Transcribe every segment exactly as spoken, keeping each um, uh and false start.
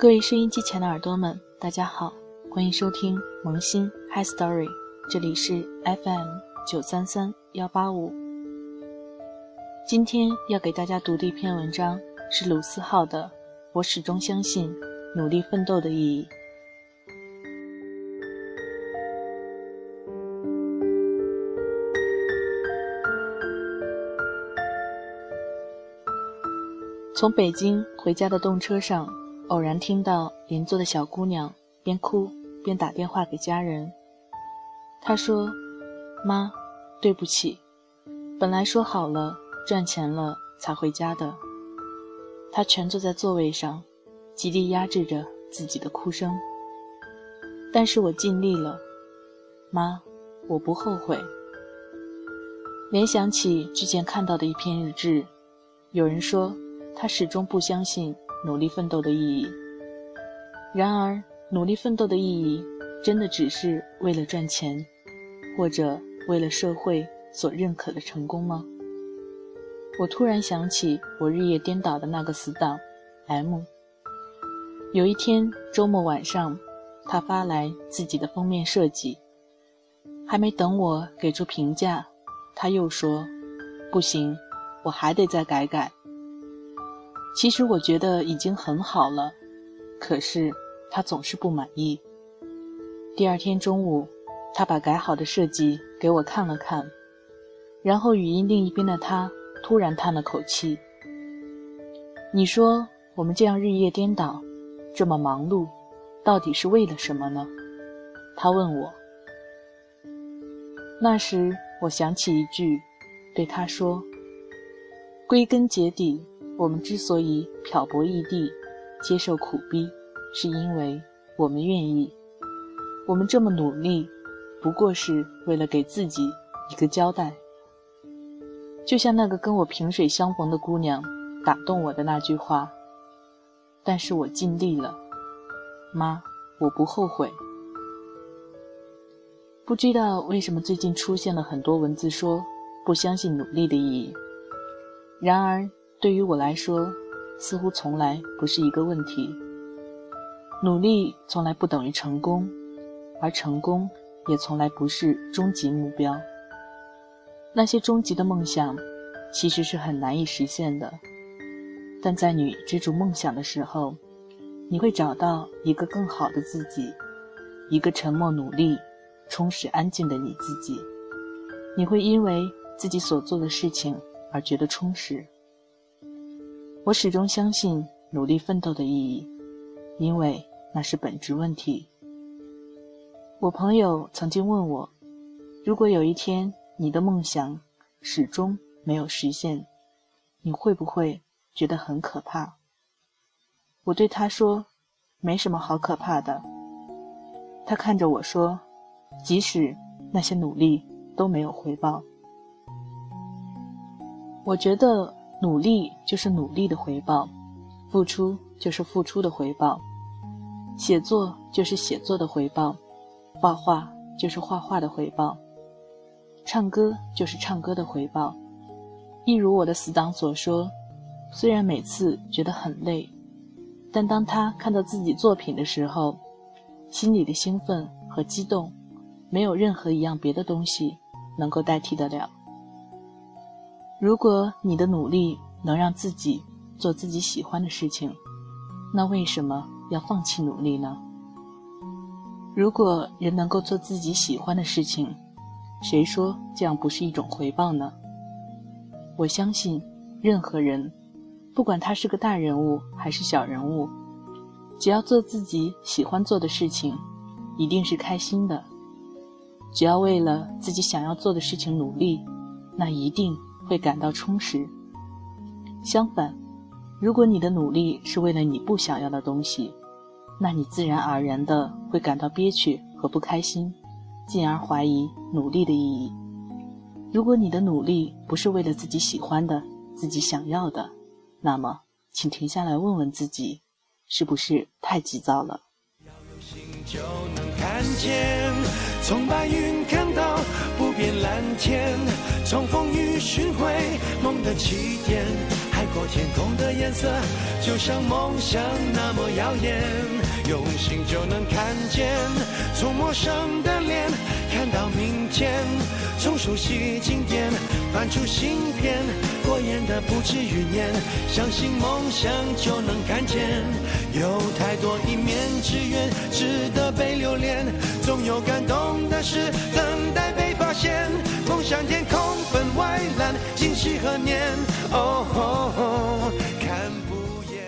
各位收音机前的耳朵们，大家好，欢迎收听萌新 Hi Story， 这里是 F M 九三三一八五。今天要给大家读的一篇文章是鲁思浩的《我始终相信努力奋斗的意义》。从北京回家的动车上，偶然听到邻座的小姑娘边哭边打电话给家人。她说：妈，对不起，本来说好了赚钱了才回家的。她蜷坐在座位上，极力压制着自己的哭声。但是我尽力了，妈，我不后悔。联想起之前看到的一篇日志，有人说他始终不相信努力奋斗的意义。然而，努力奋斗的意义真的只是为了赚钱，或者为了社会所认可的成功吗？我突然想起我日夜颠倒的那个死党 M。 有一天周末晚上，他发来自己的封面设计，还没等我给出评价，他又说不行，我还得再改改。其实我觉得已经很好了，可是他总是不满意。第二天中午，他把改好的设计给我看了看，然后语音另一边的他突然叹了口气。你说我们这样日夜颠倒，这么忙碌，到底是为了什么呢？他问我。那时我想起一句，对他说，归根结底，我们之所以漂泊异地，接受苦逼，是因为我们愿意。我们这么努力，不过是为了给自己一个交代。就像那个跟我萍水相逢的姑娘打动我的那句话，但是我尽力了，妈，我不后悔。不知道为什么最近出现了很多文字说不相信努力的意义，然而对于我来说，似乎从来不是一个问题。努力从来不等于成功，而成功也从来不是终极目标。那些终极的梦想其实是很难以实现的，但在你追逐梦想的时候，你会找到一个更好的自己，一个沉默努力充实安静的你自己。你会因为自己所做的事情而觉得充实。我始终相信努力奋斗的意义，因为那是本质问题。我朋友曾经问我，如果有一天你的梦想始终没有实现，你会不会觉得很可怕？我对他说，没什么好可怕的。他看着我说，即使那些努力都没有回报。我觉得努力就是努力的回报，付出就是付出的回报，写作就是写作的回报，画画就是画画的回报，唱歌就是唱歌的回报。一如我的死党所说，虽然每次觉得很累，但当他看到自己作品的时候，心里的兴奋和激动，没有任何一样别的东西能够代替得了。如果你的努力能让自己做自己喜欢的事情，那为什么要放弃努力呢？如果人能够做自己喜欢的事情，谁说这样不是一种回报呢？我相信任何人，不管他是个大人物还是小人物，只要做自己喜欢做的事情，一定是开心的。只要为了自己想要做的事情努力，那一定会感到充实。相反，如果你的努力是为了你不想要的东西，那你自然而然地会感到憋屈和不开心，进而怀疑努力的意义。如果你的努力不是为了自己喜欢的、自己想要的，那么请停下来问问自己，是不是太急躁了？ 要有心就能看见，从白云看到不变蓝天，从风雨寻回梦的起点，海阔天空的颜色就像梦想那么耀眼，用心就能看见，从陌生的脸看到明天，从熟悉经典翻出新篇，过眼的不止云烟，相信梦想就能看见，有太多一面之缘值得被留恋，总有感动的事等待被发现，梦想天空分外蓝，今夕何年？哦，哦哦看不厌。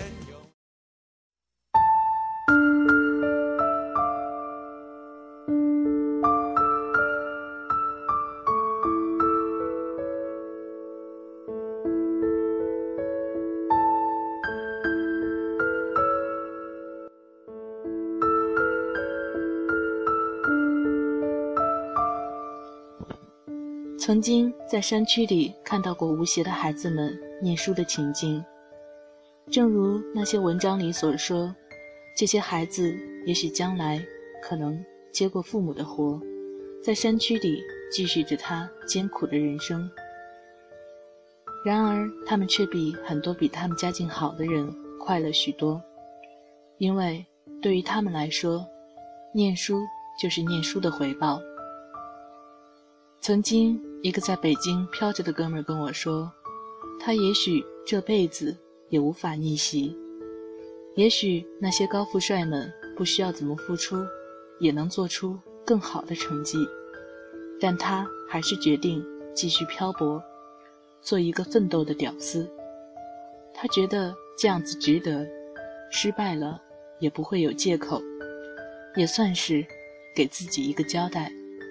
曾经在山区里看到过无邪的孩子们念书的情景，正如那些文章里所说，这些孩子也许将来可能接过父母的活，在山区里继续着他艰苦的人生。然而他们却比很多比他们家境好的人快乐许多，因为对于他们来说，念书就是念书的回报。曾经一个在北京飘着的哥们儿跟我说，他也许这辈子也无法逆袭，也许那些高富帅们不需要怎么付出也能做出更好的成绩，但他还是决定继续漂泊，做一个奋斗的屌丝。他觉得这样子值得，失败了也不会有借口，也算是给自己一个交代。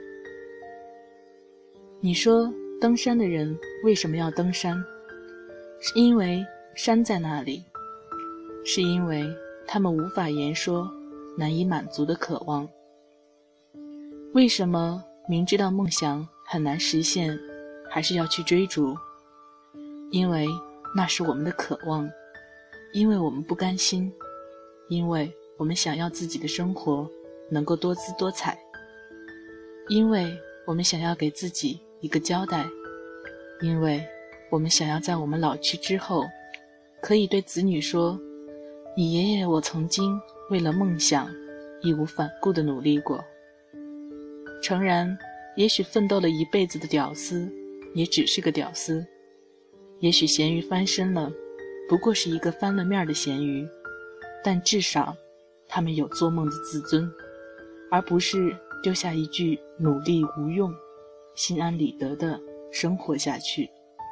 你说登山的人为什么要登山？是因为山在那里，是因为他们无法言说难以满足的渴望。为什么明知道梦想很难实现还是要去追逐？因为那是我们的渴望，因为我们不甘心，因为我们想要自己的生活能够多姿多彩，因为我们想要给自己一个交代，因为我们想要在我们老去之后可以对子女说，你爷爷我曾经为了梦想义无反顾地努力过。诚然，也许奋斗了一辈子的屌丝也只是个屌丝，也许咸鱼翻身了不过是一个翻了面的咸鱼，但至少他们有做梦的自尊，而不是丢下一句努力无用，心安理得地生活下去。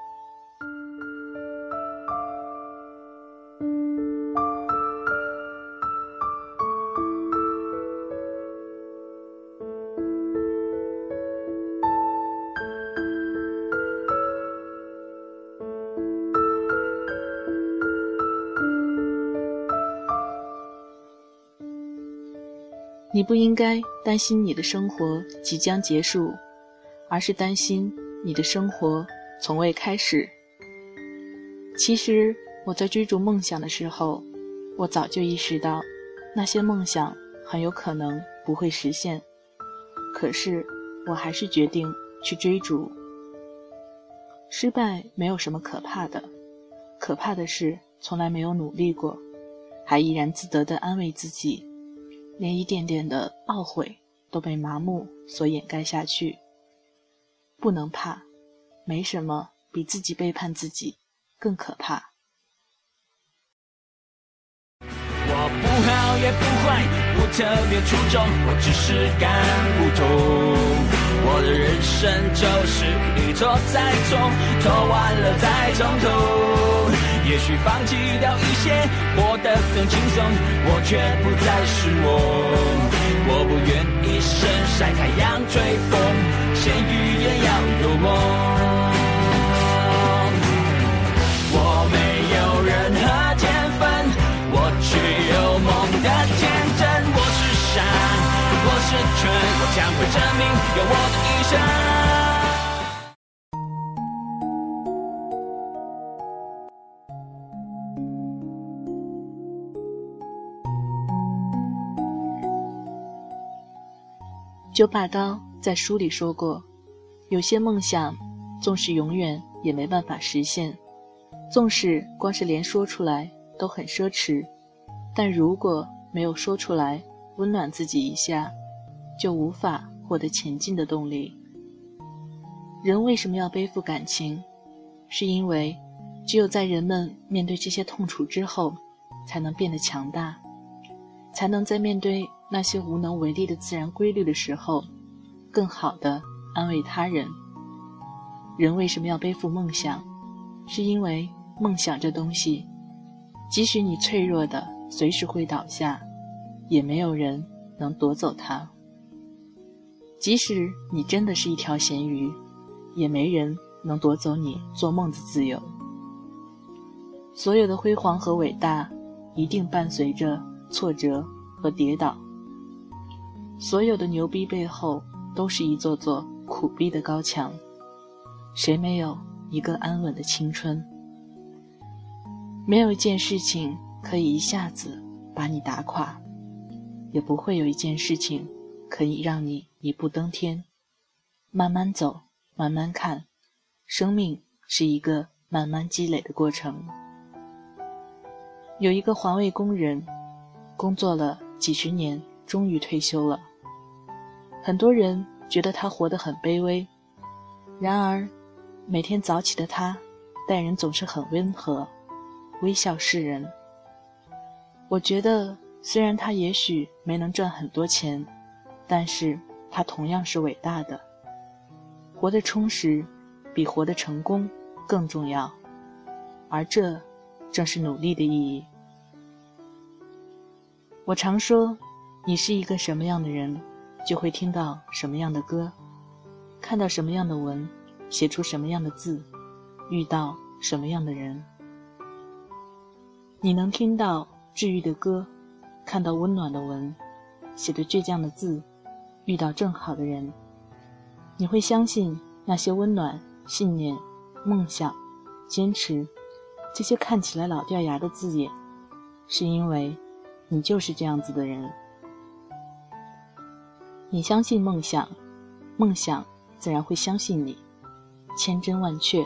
你不应该担心你的生活即将结束，而是担心你的生活从未开始。其实我在追逐梦想的时候，我早就意识到那些梦想很有可能不会实现，可是我还是决定去追逐。失败没有什么可怕的，可怕的是从来没有努力过，还怡然自得地安慰自己，连一点点的懊悔都被麻木所掩盖下去。不能怕，没什么比自己背叛自己更可怕。 我不好也不坏，不特别出众，我只是干不通。我的人生就是一错再错，错完了再从头。也许放弃掉一些，活得更轻松，我却不再是我。我不愿一生晒太阳吹风，咸鱼也要有梦。我没有任何天分，我只有梦的天真。我是山，我是泉，我将会证明有我的一生。 九把刀在书里说过， 有些梦想纵使永远也没办法实现，纵使光是连说出来都很奢侈，但如果没有说出来温暖自己一下，就无法获得前进的动力。人为什么要背负感情？是因为只有在人们面对这些痛楚之后，才能变得强大，才能在面对那些无能为力的自然规律的时候，更好地安慰他人。人为什么要背负梦想？是因为梦想这东西，即使你脆弱的随时会倒下，也没有人能夺走它。即使你真的是一条咸鱼，也没人能夺走你做梦的自由。所有的辉煌和伟大，一定伴随着挫折和跌倒。所有的牛逼背后，都是一座座苦逼的高墙。谁没有一个安稳的青春？没有一件事情可以一下子把你打垮，也不会有一件事情可以让你一步登天。慢慢走，慢慢看，生命是一个慢慢积累的过程。有一个环卫工人，工作了几十年，终于退休了。很多人觉得他活得很卑微，然而每天早起的他待人总是很温和，微笑示人。我觉得虽然他也许没能赚很多钱，但是他同样是伟大的。活得充实比活得成功更重要，而这正是努力的意义。我常说，你是一个什么样的人，就会听到什么样的歌，看到什么样的文，写出什么样的字，遇到什么样的人。你能听到治愈的歌，看到温暖的文，写得倔强的字，遇到正好的人。你会相信那些温暖、信念、梦想、坚持，这些看起来老掉牙的字眼，是因为你就是这样子的人。你相信梦想，梦想自然会相信你，千真万确。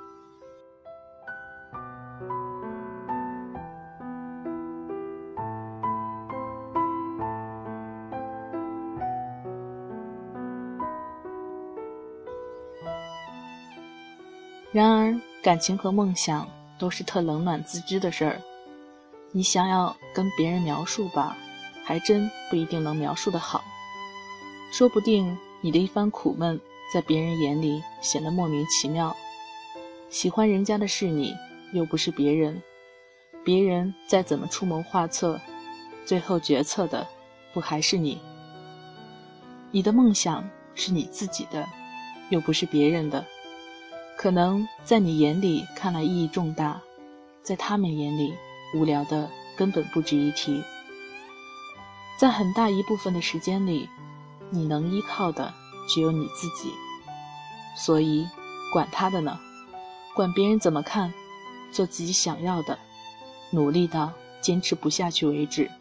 然而感情和梦想都是特冷暖自知的事儿，你想要跟别人描述吧，还真不一定能描述得好。说不定你的一番苦闷在别人眼里显得莫名其妙，喜欢人家的是你，又不是别人，别人再怎么出谋划策，最后决策的不还是你。你的梦想是你自己的，又不是别人的，可能在你眼里看来意义重大，在他们眼里无聊的根本不值一提。在很大一部分的时间里，你能依靠的只有你自己，所以管他的呢，管别人怎么看，做自己想要的，努力到坚持不下去为止。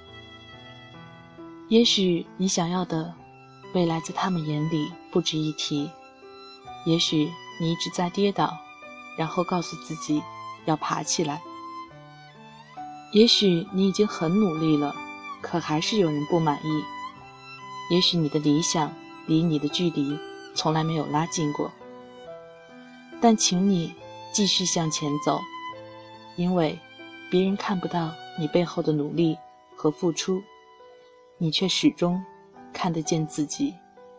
也许你想要的未来在他们眼里不值一提，也许你一直在跌倒，然后告诉自己要爬起来。也许你已经很努力了，可还是有人不满意。也许你的理想离你的距离从来没有拉近过，但请你继续向前走，因为别人看不到你背后的努力和付出，你却始终看得见自己。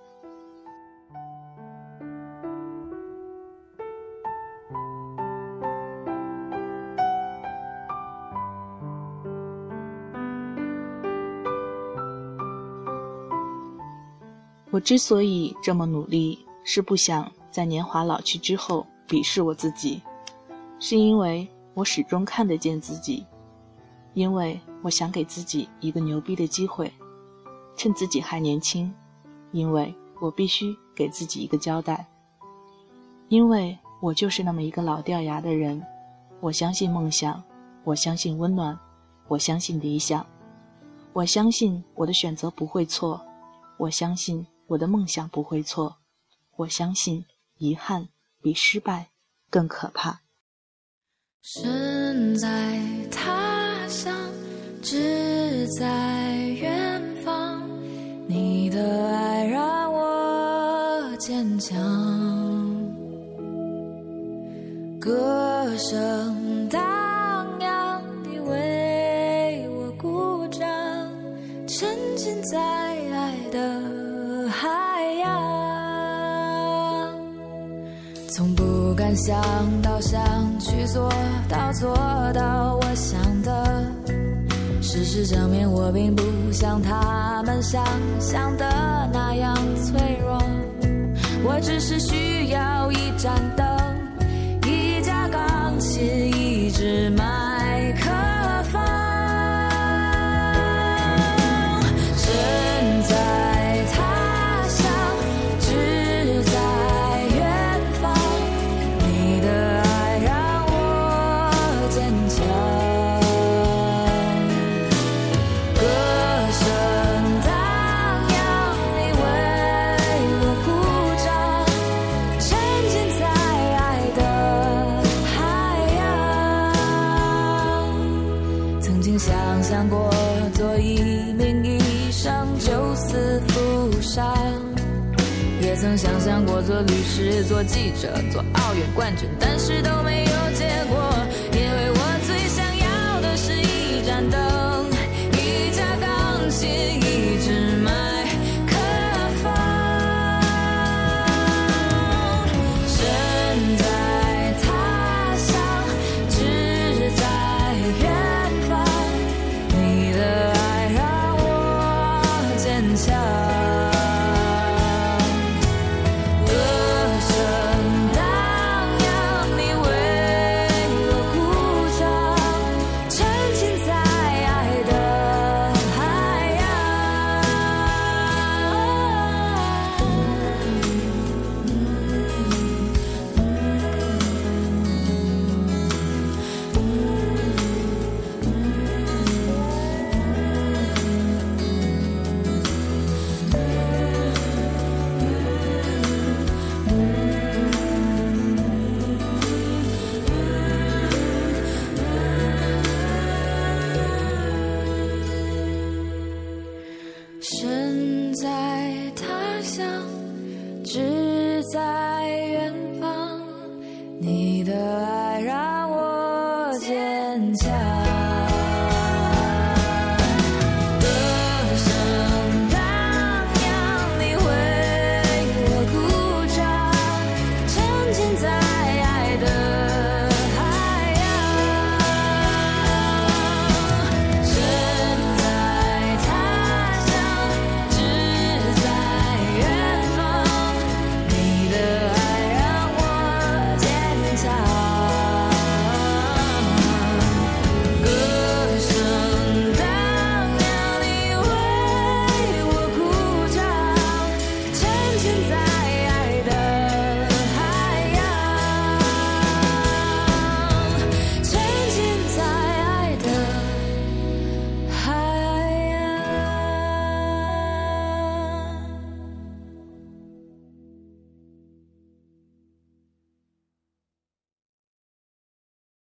我之所以这么努力，是不想在年华老去之后鄙视我自己，是因为我始终看得见自己，因为我想给自己一个牛逼的机会，趁自己还年轻，因为我必须给自己一个交代，因为我就是那么一个老掉牙的人。我相信梦想，我相信温暖，我相信理想，我相信我的选择不会错，我相信我的梦想不会错， 我相信遗憾比失败更可怕。 身在他乡，志在远方，你的爱让我坚强，歌声荡漾，你为我鼓掌，沉浸在爱的海洋，从不敢想到想去做到做到我想的，事实证明我并不像他们想象的那样脆弱，我只是需要一盏灯，一架钢琴，一支麦克风，身在他乡，志在远方，你的爱让我坚强，歌声荡漾，你为我鼓掌，沉浸在爱的海洋，曾经想象过做一名医生救死扶伤，也曾想象过做律师做记者做奥运冠军，但是都没有结果，因为我最想要的是一盏灯，一架钢琴，